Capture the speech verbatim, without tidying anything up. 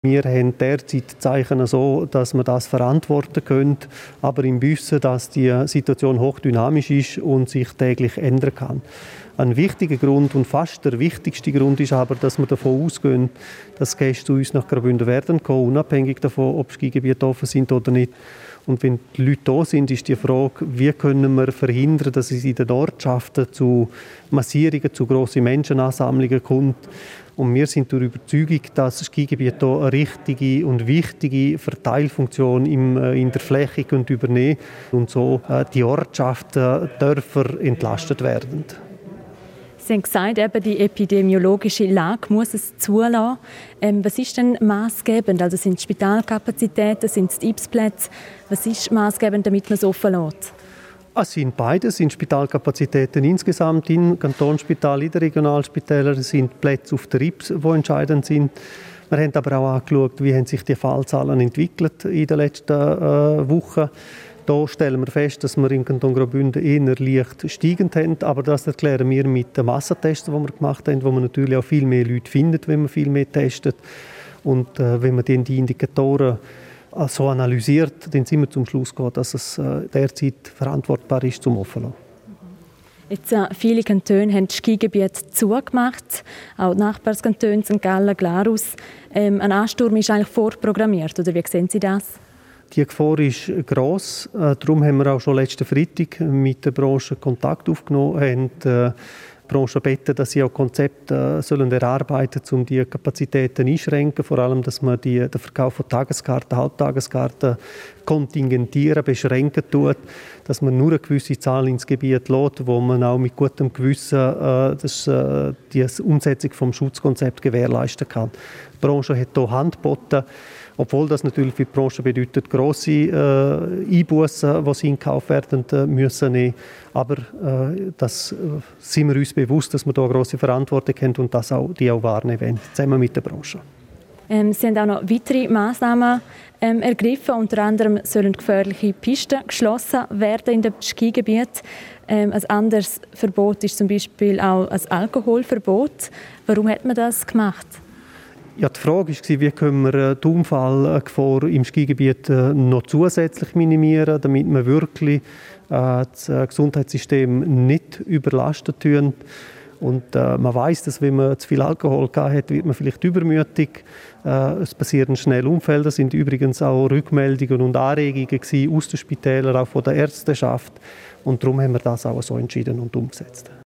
Wir haben derzeit Zeichen so, dass wir das verantworten können, aber im Wissen, dass die Situation hochdynamisch ist und sich täglich ändern kann. Ein wichtiger Grund und fast der wichtigste Grund ist aber, dass wir davon ausgehen, dass Gäste zu uns nach Graubünden werden kommen, unabhängig davon, ob Skigebiete offen sind oder nicht. Und wenn die Leute da sind, ist die Frage, wie können wir verhindern, dass es in den Ortschaften zu Massierungen, zu grossen Menschenansammlungen kommt. Und wir sind der Überzeugung, dass das Skigebiet hier eine richtige und wichtige Verteilfunktion im, in der Fläche übernehmen können und so äh, die Ortschaften, Dörfer entlastet werden. Sie haben gesagt, eben die epidemiologische Lage muss es zulassen. Ähm, was ist denn maßgebend? Also sind es Spitalkapazitäten, sind es die I B S-Plätze? Was ist maßgebend, damit man es offen lässt? Es sind beides, sind Spitalkapazitäten insgesamt im Kantonsspital, in den Regionalspitälern, sind Plätze auf der I B S, die entscheidend sind. Wir haben aber auch angeschaut, wie haben sich die Fallzahlen entwickelt in den letzten äh, Wochen. Da stellen wir fest, dass wir im Kanton Graubünden eher leicht steigend haben, aber das erklären wir mit den Massentests, die wir gemacht haben, wo man natürlich auch viel mehr Leute findet, wenn man viel mehr testet. Und äh, wenn man dann die Indikatoren so analysiert, dann sind wir zum Schluss gekommen, dass es äh, derzeit verantwortbar ist, zum Offenlassen. Jetzt, äh, viele Kantone haben das Skigebiet zugemacht, auch die Nachbarskantone, Sankt Gallen, Glarus. Ähm, ein Ansturm ist eigentlich vorprogrammiert, oder wie sehen Sie das? Die Gefahr ist gross. Äh, darum haben wir auch schon letzten Freitag mit der Branche Kontakt aufgenommen, haben äh, die Branche gebeten, dass sie auch Konzepte äh, sollen erarbeiten sollen, um die Kapazitäten einschränken. Vor allem, dass man die, den Verkauf von Tageskarten, Halbtageskarten kontingentieren, beschränken tut, dass man nur eine gewisse Zahl ins Gebiet lässt, wo man auch mit gutem Gewissen äh, das, äh, die Umsetzung des Schutzkonzepts gewährleisten kann. Die Branche hat hier Hand geboten, obwohl das natürlich für die Branche bedeutet, grosse äh, Einbussen, die sie in Kauf werden äh, müssen nehmen. Aber äh, das äh, sind wir uns bewusst, dass wir hier eine grosse Verantwortung haben und das auch, die auch wahrnehmen wollen, zusammen mit der Branche. Ähm, Sie haben auch noch weitere Massnahmen ähm, ergriffen. Unter anderem sollen gefährliche Pisten geschlossen werden in dem Skigebiet. Ähm, ein anderes Verbot ist zum Beispiel auch ein Alkoholverbot. Warum hat man das gemacht? Ja, die Frage war, wie können wir die Unfallgefahr im Skigebiet noch zusätzlich minimieren, damit wir wirklich das Gesundheitssystem nicht überlasten tun. Und äh, man weiß, dass wenn man zu viel Alkohol gehabt hat, wird man vielleicht übermütig. Äh, es passieren schnell Unfälle. Das sind übrigens auch Rückmeldungen und Anregungen gewesen aus den Spitälern, auch von der Ärzteschaft. Und darum haben wir das auch so entschieden und umgesetzt.